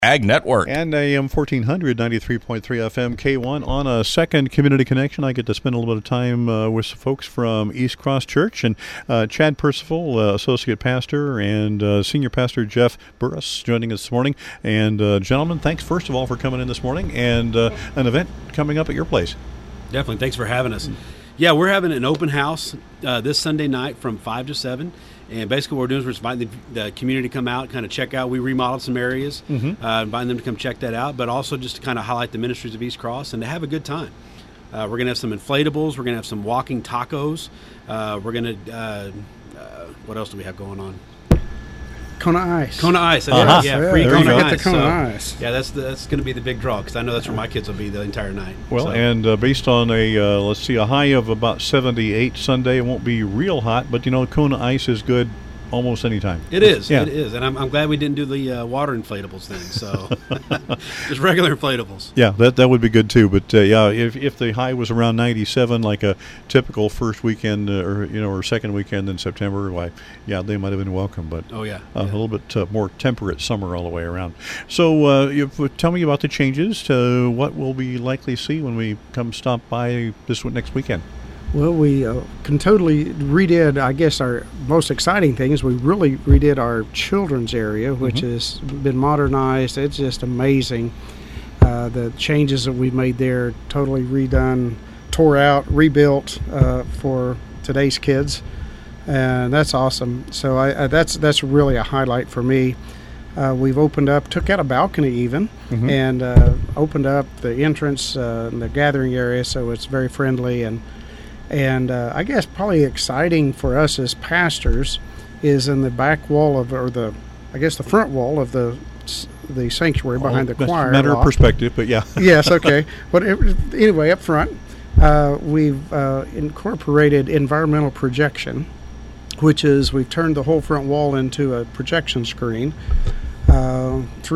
Ag Network. And AM 1400, 93.3 FM, K1. On a second Community Connection, I get to spend a little bit of time with folks from East Cross Church. And Chad Percival, Associate Pastor, and Senior Pastor Jeff Burris joining us this morning. And gentlemen, thanks first of all for coming in this morning, and an event coming up at your place. Definitely. Thanks for having us. Yeah, we're having an open house this Sunday night from 5 to 7. And basically what we're doing is we're inviting the community to come out, kind of check out. We remodeled some areas, inviting them to come check that out, but also just to kind of highlight the ministries of East Cross and to have a good time. We're going to have some inflatables. We're going to have some walking tacos. We're going to, what else do we have going on? Kona Ice. Kona Ice. Yeah, free Kona Ice. Get the Kona Ice. Yeah, that's going to be the big draw because I know that's where my kids will be the entire night. Well, and based on a high of about 78 Sunday, it won't be real hot, but Kona Ice is good almost any time. It is. Yeah. It is. And I'm glad we didn't do the water inflatables thing. So just regular inflatables. Yeah, that would be good too. But if the high was around 97, like a typical first weekend or second weekend in September, they might have been welcome. But a little bit more temperate summer all the way around. So tell me about the changes to what we'll be likely to see when we come stop by this next weekend. Well, we can totally redid, I guess our most exciting thing is we really redid our children's area, which has been modernized. It's just amazing. The changes that we made there, totally redone, tore out, rebuilt for today's kids. And that's awesome. So that's really a highlight for me. We've opened up, took out a balcony even, and opened up the entrance and the gathering area so it's very friendly. And I guess probably exciting for us as pastors is in the back wall the front wall of the sanctuary behind the choir. Matter of perspective, but yeah. Yes, okay. But anyway, up front, we've incorporated environmental projection, which is we've turned the whole front wall into a projection screen. It's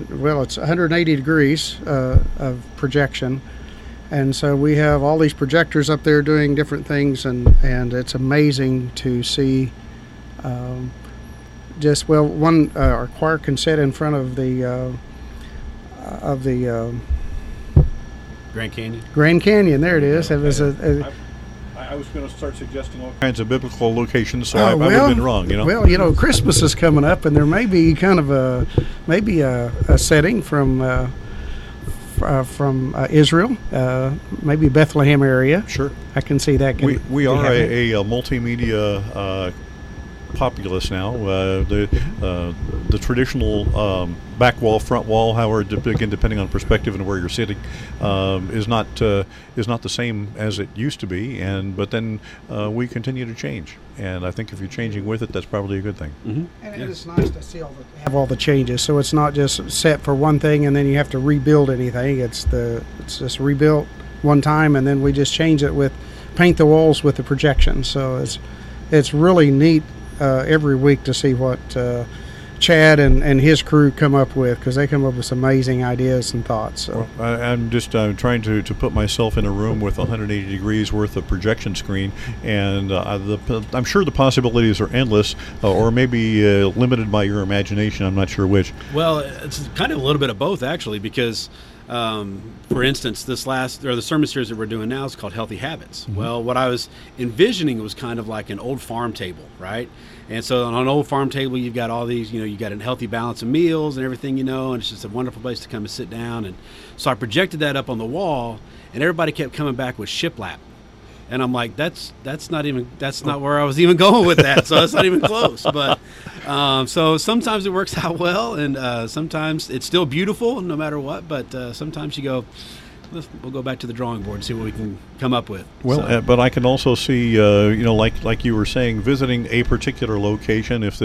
180 degrees of projection. And so we have all these projectors up there doing different things, and it's amazing to see. Our choir can sit in front of the Grand Canyon. Grand Canyon. There it is. It was I was going to start suggesting all kinds of biblical locations, so I would have been wrong. Well, Christmas is coming up, and there may be kind of a setting from Israel, maybe Bethlehem area. Sure, I can see that. We are a multimedia populace now. The traditional back wall, front wall, however, again depending on perspective and where you're sitting, is not the same as it used to be. But then we continue to change, and I think if you're changing with it, that's probably a good thing. And it's nice to see have all the changes, so it's not just set for one thing and then you have to rebuild anything. It's just rebuilt one time, and then we just change it paint the walls with the projection. So it's really neat every week to see what Chad and his crew come up with, because they come up with some amazing ideas and thoughts. So. Well, I'm just trying to put myself in a room with 180 degrees worth of projection screen, and I'm sure the possibilities are endless, or maybe limited by your imagination. I'm not sure which. Well, it's kind of a little bit of both, actually, because for instance, the sermon series that we're doing now is called Healthy Habits. Well, what I was envisioning was kind of like an old farm table, right? And so on an old farm table, you've got all these, you got a healthy balance of meals and everything, and it's just a wonderful place to come and sit down. And so I projected that up on the wall, and everybody kept coming back with shiplap. And I'm like, that's not where I was even going with that. So it's not even close. But so sometimes it works out well, and sometimes it's still beautiful no matter what. But sometimes you go, we'll go back to the drawing board and see what we can come up with. Well, but I can also see, like you were saying, visiting a particular location. If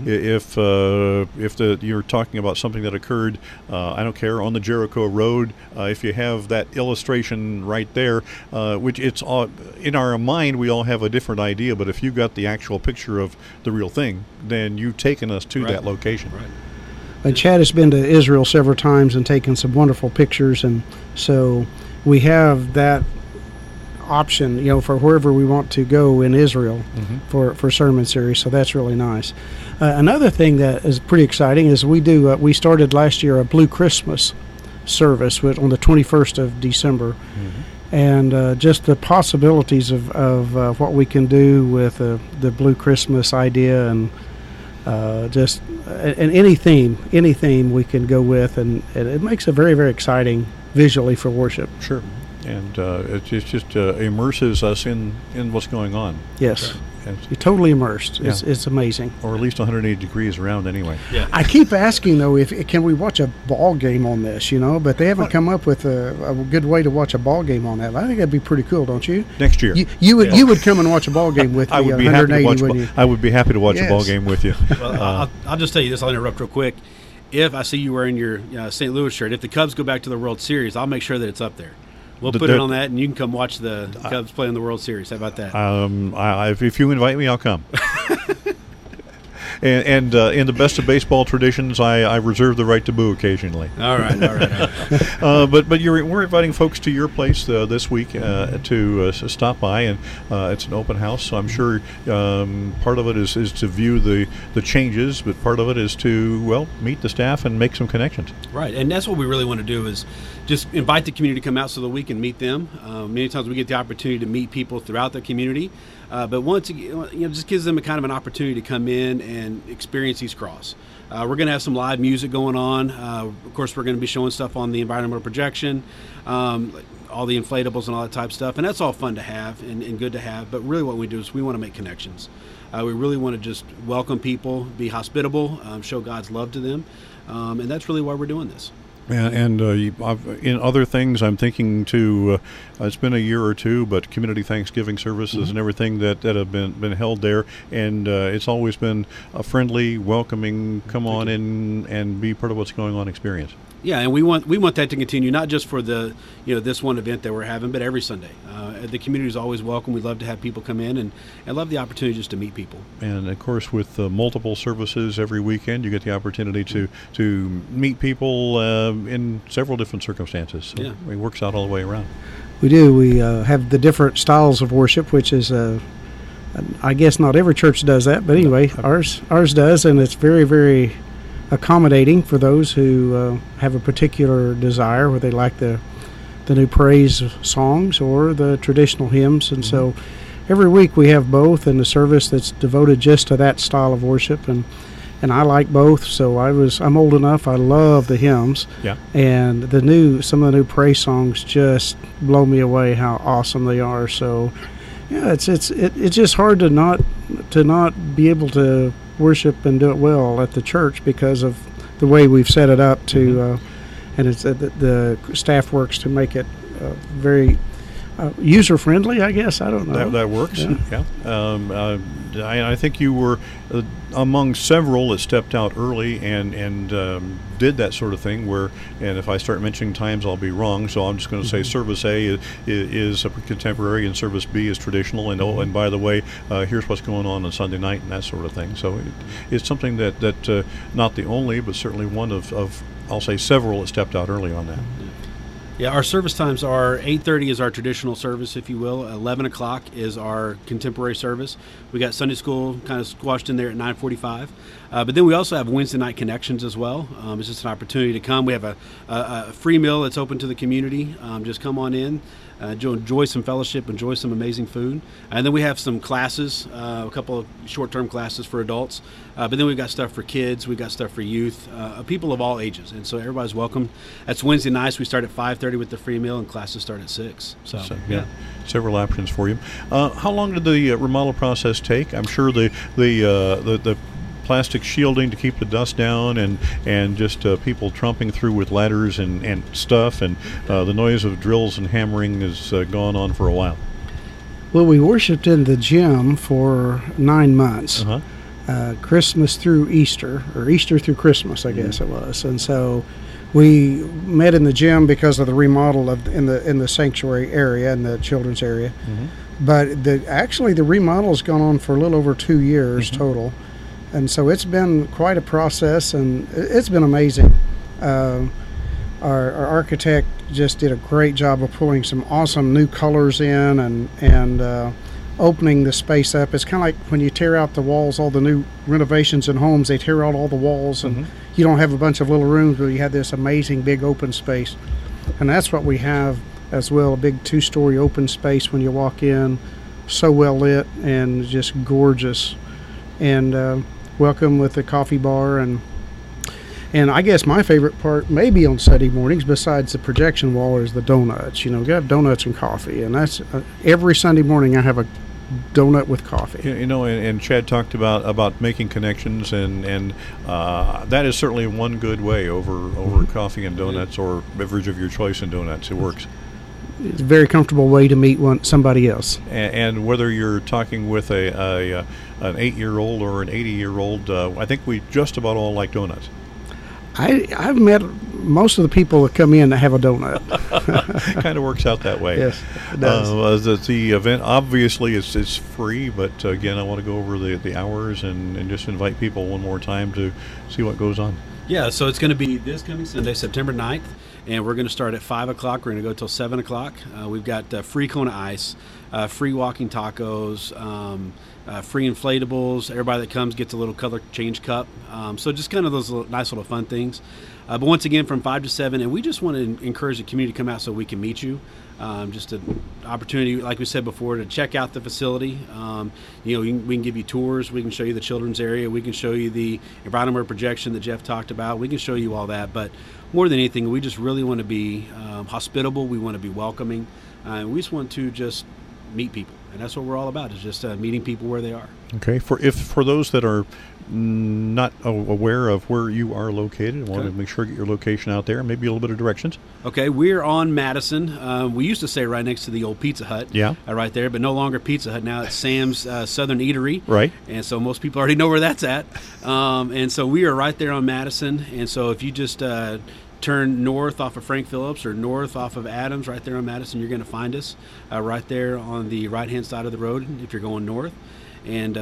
you're talking about something that occurred, I don't care, on the Jericho Road. If you have that illustration right there, which it's all in our mind, we all have a different idea. But if you got the actual picture of the real thing, then you've taken us to that location. Right. And Chad has been to Israel several times and taken some wonderful pictures, and so we have that option, for wherever we want to go in Israel for sermon series. So that's really nice. Another thing that is pretty exciting is we started last year a Blue Christmas service on the 21st of December. And just the possibilities of what we can do with the Blue Christmas idea, and any theme we can go with, and it makes it very, very exciting visually for worship. Sure. And it just immerses us in what's going on. Yes. You're totally immersed. Yeah. It's amazing. Or at least 180 degrees around anyway. Yeah. I keep asking, though, can we watch a ball game on this, but they haven't come up with a good way to watch a ball game on that. I think that'd be pretty cool, don't you? Next year. You would come and watch a ball game with me. I would be happy to watch a ball game with you. Well, I'll just tell you this. I'll interrupt real quick. If I see you wearing your St. Louis shirt, if the Cubs go back to the World Series, I'll make sure that it's up there. We'll put it on that, and you can come watch the Cubs play in the World Series. How about that? If you invite me, I'll come. And in the best of baseball traditions, I reserve the right to boo occasionally. All right. But we're inviting folks to your place this week to stop by, and it's an open house. So I'm sure part of it is to view the changes, but part of it is to meet the staff and make some connections. Right, and that's what we really want to do is just invite the community to come out so that we can meet them. Many times we get the opportunity to meet people throughout the community, but once just gives them a kind of an opportunity to come in and experience East Cross. We're going to have some live music going on. Of course, we're going to be showing stuff on the environmental projection, all the inflatables and all that type of stuff, and that's all fun to have and good to have. But really what we do is we want to make connections. We really want to just welcome people, be hospitable, show God's love to them, and that's really why we're doing this. And in other things, I'm thinking to, it's been a year or two, but community Thanksgiving services and everything that have been held there, and it's always been a friendly, welcoming, come on in and be part of what's going on experience. Yeah, and we want that to continue, not just for the this one event that we're having, but every Sunday. The community is always welcome. We'd love to have people come in and love the opportunity just to meet people. And of course, with multiple services every weekend, you get the opportunity to meet people in several different circumstances. So it works out all the way around. We do. We have the different styles of worship, which is I guess not every church does that, but anyway, ours does, and it's very, very accommodating for those who have a particular desire, where they like the new praise songs or the traditional hymns. And so every week we have both, and a service that's devoted just to that style of worship, and I like both. So I'm old enough, I love the hymns, and some of the new praise songs just blow me away how awesome they are. So it's just hard to not be able to worship and do it well at the church because of the way we've set it up to and it's the staff works to make it very user friendly, I guess. I don't know. That works. I think you were among several that stepped out early and did that sort of thing and if I start mentioning times, I'll be wrong, so I'm just going to say Service A is contemporary and Service B is traditional, and by the way, here's what's going on Sunday night and that sort of thing. So it's something that not the only, but certainly one of I'll say several that stepped out early on that. Yeah, our service times are 8:30 is our traditional service, if you will. 11 o'clock is our contemporary service. We got Sunday school kind of squashed in there at 9:45. But then we also have Wednesday night connections as well. It's just an opportunity to come. We have a free meal that's open to the community. Just come on in. Enjoy some fellowship, enjoy some amazing food. And then we have some classes, a couple of short-term classes for adults. But then we've got stuff for kids, we've got stuff for youth, people of all ages. And so everybody's welcome. That's Wednesday nights. We start at 5:30 with the free meal, and classes start at 6. So several options for you. How long did the remodel process take? I'm sure the plastic shielding to keep the dust down and just people tromping through with ladders and stuff, and the noise of drills and hammering has gone on for a while. Well, we worshiped in the gym for 9 months, Christmas through Easter, or Easter through Christmas, I guess it was. And so we met in the gym because of the remodel in the sanctuary area and the children's area. But the remodel has gone on for a little over 2 years total. And so it's been quite a process, and it's been amazing. our architect just did a great job of pulling some awesome new colors in and opening the space up. It's kind of like when you tear out the walls, all the new renovations in homes, they tear out all the walls and you don't have a bunch of little rooms, but you have this amazing big open space. And that's what we have as well, a big 2-story open space when you walk in, so well lit and just gorgeous. And welcome with the coffee bar. And I guess my favorite part, maybe on Sunday mornings, besides the projection wall, is the donuts. You know, we have donuts and coffee, and that's every Sunday morning I have a donut with coffee. You know, and Chad talked about making connections, and that is certainly one good way over coffee and donuts or beverage of your choice and donuts. It works. It's a very comfortable way to meet somebody else. And whether you're talking with an 8-year-old or an 80-year-old, I think we just about all like donuts. I've met most of the people that come in that have a donut. Kind of works out that way. Yes, it does. The event obviously is free, but again, I want to go over the hours and just invite people one more time to see what goes on. Yeah, so it's going to be this coming Sunday, September 9th, and we're going to start at 5 o'clock. We're going to go till 7 o'clock. We've got free Kona Ice, free walking tacos, free inflatables. Everybody that comes gets a little color change cup. So just kind of those nice little fun things. But once again, from 5 to 7, and we just want to encourage the community to come out so we can meet you. Just an opportunity, like we said before, to check out the facility. We can give you tours. We can show you the children's area. We can show you the environmental projection that Jeff talked about. We can show you all that. But more than anything, we just really want to be hospitable. We want to be welcoming. We just want to just meet people. And that's what we're all about, is just meeting people where they are. Okay. For those that are not aware of where you are located, I want to make sure you get your location out there, maybe a little bit of directions. Okay, we're on Madison. We used to say right next to the old Pizza Hut. Yeah. Right there, but no longer Pizza Hut. Now it's Sam's Southern Eatery. Right. And so most people already know where that's at. And so we are right there on Madison. And so if you just turn north off of Frank Phillips or north off of Adams, right there on Madison, you're going to find us right there on the right-hand side of the road if you're going north. And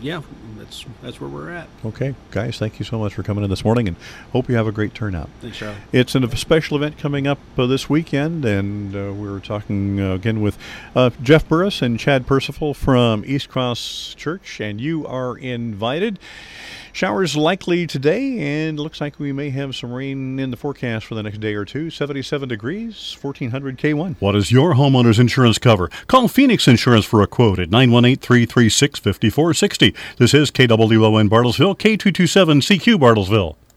that's where we're at. Okay, guys, thank you so much for coming in this morning, and hope you have a great turnout. Thanks, Charlie. It's a special event coming up this weekend, and we're talking again with Jeff Burris and Chad Percival from East Cross Church, and you are invited. Showers likely today, and looks like we may have some rain in the forecast for the next day or two. 77 degrees, 1400 K1. What does your homeowner's insurance cover? Call Phoenix Insurance for a quote at 918-336-5460. This is KWON Bartlesville, K227CQ Bartlesville.